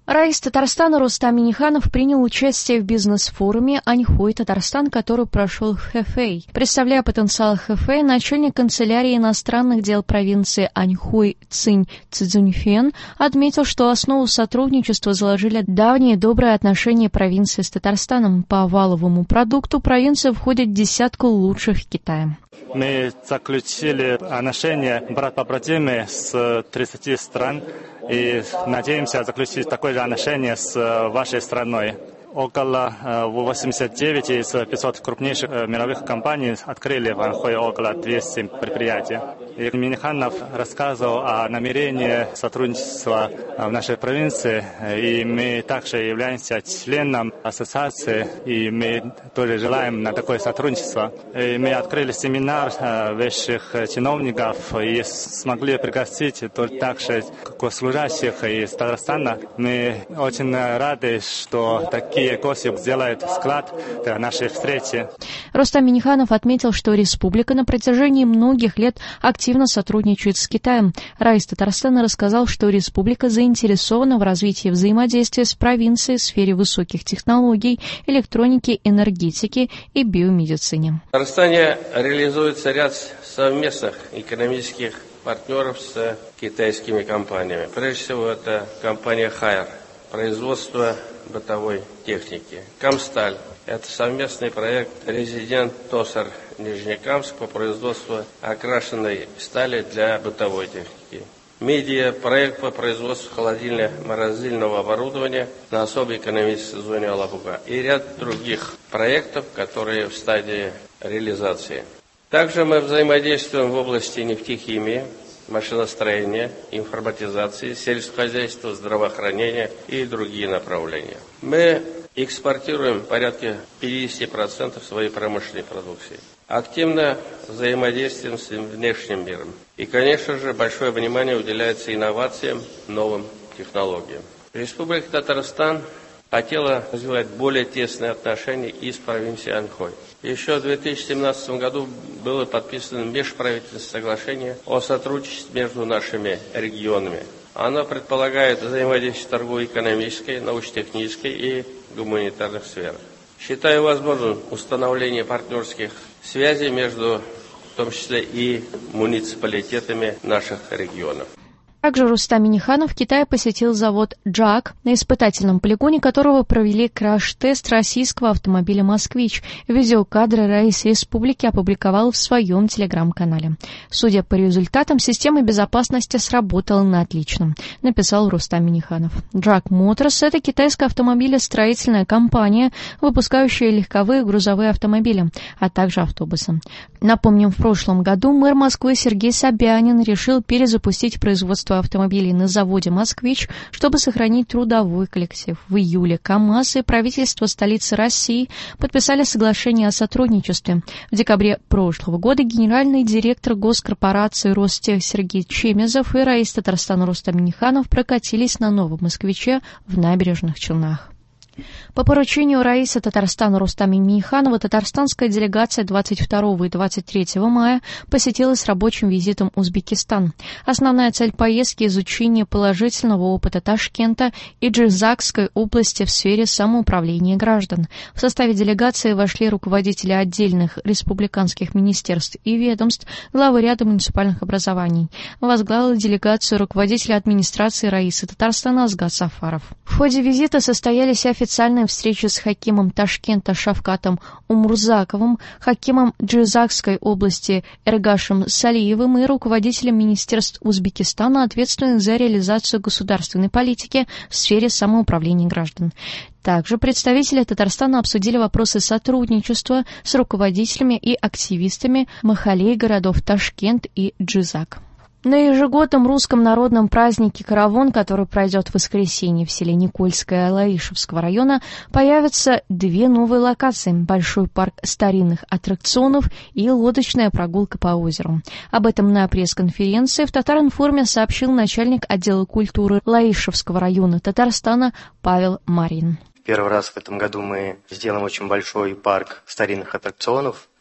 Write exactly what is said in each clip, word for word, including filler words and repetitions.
Раис Татарстана Рустам Минниханов принял участие в бизнес-форуме «Аньхой Татарстан», который прошел в Хэфэй. Представляя потенциал Хэфэй, начальник канцелярии иностранных дел провинции Аньхой Цинь Цзюньфен отметил, что основу сотрудничества заложили давние добрые отношения провинции с Татарстаном. По валовому продукту провинция входит в десятку лучших в Китае. Мы заключили отношения брат-побратимы с тридцати стран и надеемся заключить такое же отношение с вашей страной. Около восемьдесят девять из пятисот крупнейших мировых компаний открыли в Аньхой около двухсот предприятий. И Минниханов рассказывал о намерении сотрудничества в нашей провинции, и мы также являемся членом ассоциации, и мы тоже желаем на такое сотрудничество. И мы открыли семинар высших чиновников и смогли пригласить также госслужащих из Татарстана. Мы очень рады, что такие гости сделают вклад в нашей встрече. Рустам Минниханов отметил, что республика на протяжении многих лет активно сотрудничает с Китаем. Раис Татарстана рассказал, что республика заинтересована в развитии взаимодействия с провинцией в сфере высоких технологий, электроники, энергетики и биомедицине. В Татарстане реализуется ряд совместных экономических партнеров с китайскими компаниями. Прежде всего, это компания Хайер, производство бытовой техники. Камсталь – это совместный проект «Резидент Тосар Нижнекамск» по производству окрашенной стали для бытовой техники. Медиа – проект по производству холодильно-морозильного оборудования на особой экономической зоне Алабуга. И ряд других проектов, которые в стадии реализации. Также мы взаимодействуем в области нефтехимии, машиностроения, информатизации, сельского хозяйства, здравоохранения и другие направления. Мы экспортируем порядка пятьдесят процентов своей промышленной продукции. Активно взаимодействуем с внешним миром. И, конечно же, большое внимание уделяется инновациям, новым технологиям. Республика Татарстан хотела развивать более тесные отношения и с провинцией Аньхой. Еще в две тысячи семнадцатом году было подписано межправительственное соглашение о сотрудничестве между нашими регионами. Оно предполагает взаимодействие в торгово-экономической, научно-технической и гуманитарных сферах. Считаю возможным установление партнерских связей между, в том числе и муниципалитетами наших регионов. Также Рустам Минниханов в Китае посетил завод «Джак», на испытательном полигоне которого провели краш-тест российского автомобиля «Москвич». Видеокадры Раис Республики опубликовал в своем телеграм-канале. Судя по результатам, система безопасности сработала на отлично, написал Рустам Минниханов. «Джак Моторс» — это китайская автомобилестроительная компания, выпускающая легковые грузовые автомобили, а также автобусы. Напомним, в прошлом году мэр Москвы Сергей Собянин решил перезапустить производство автомобилей на заводе «Москвич», чтобы сохранить трудовой коллектив. В июле КАМАЗ и правительство столицы России подписали соглашение о сотрудничестве. В декабре прошлого года генеральный директор госкорпорации «Ростех» Сергей Чемезов и Раис Татарстана Рустам Минниханов прокатились на новом «Москвиче» в Набережных Челнах. По поручению Раиса Татарстана Рустама Минниханова татарстанская делегация двадцать второго и двадцать третьего мая посетила с рабочим визитом Узбекистан. Основная цель поездки – изучение положительного опыта Ташкента и Джизакской области в сфере самоуправления граждан. В составе делегации вошли руководители отдельных республиканских министерств и ведомств, главы ряда муниципальных образований. Возглавил делегацию руководитель администрации Раиса Татарстана Азгат Сафаров. В ходе визита состоялись официальные встречи с хакимом Ташкента Шавкатом Умурзаковым, хакимом Джизакской области Эргашем Салиевым и руководителем министерств Узбекистана, ответственных за реализацию государственной политики в сфере самоуправления граждан. Также представители Татарстана обсудили вопросы сотрудничества с руководителями и активистами махалей городов Ташкент и Джизак. На ежегодном русском народном празднике «Каравон», который пройдет в воскресенье в селе Никольское Лаишевского района, появятся две новые локации – большой парк старинных аттракционов и лодочная прогулка по озеру. Об этом на пресс-конференции в Татар-информе сообщил начальник отдела культуры Лаишевского района Татарстана Павел Марин. Первый раз в этом году мы сделаем очень большой парк старинных аттракционов.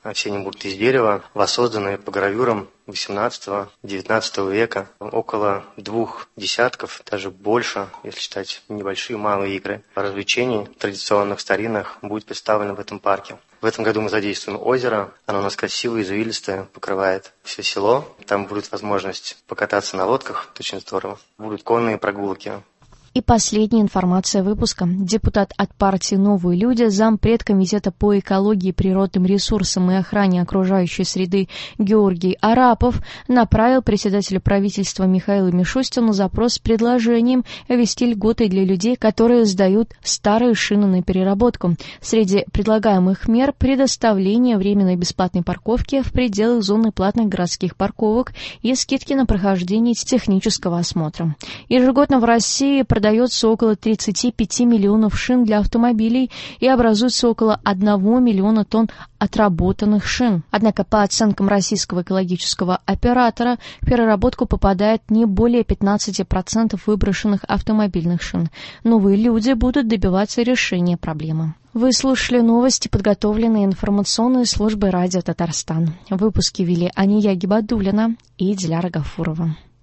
Все они будут из дерева, воссозданные по гравюрам восемнадцатого-девятнадцатого века. Около двух десятков, даже больше, если считать небольшие, малые игры, развлечений традиционных, старинных, будет представлено в этом парке. В этом году мы задействуем озеро. Оно у нас красивое, извилистое, покрывает все село. Там будет возможность покататься на лодках, это очень здорово. Будут конные прогулки. И последняя информация выпуска. Депутат от партии «Новые люди», зампред комитета по экологии, природным ресурсам и охране окружающей среды Георгий Арапов направил председателю правительства Михаилу Мишустину запрос с предложением ввести льготы для людей, которые сдают старые шины на переработку. Среди предлагаемых мер предоставление временной бесплатной парковки в пределах зоны платных городских парковок и скидки на прохождение технического осмотра. Ежегодно в России продается Продается около тридцати пяти миллионов шин для автомобилей и образуется около одного миллиона тонн отработанных шин. Однако, по оценкам российского экологического оператора, в переработку попадает не более пятнадцати процентов выброшенных автомобильных шин. Новые люди будут добиваться решения проблемы. Вы слушали новости, подготовленные информационной службой радио Татарстан. В выпуске вели Ания Гибадуллина и Диляра Гафурова.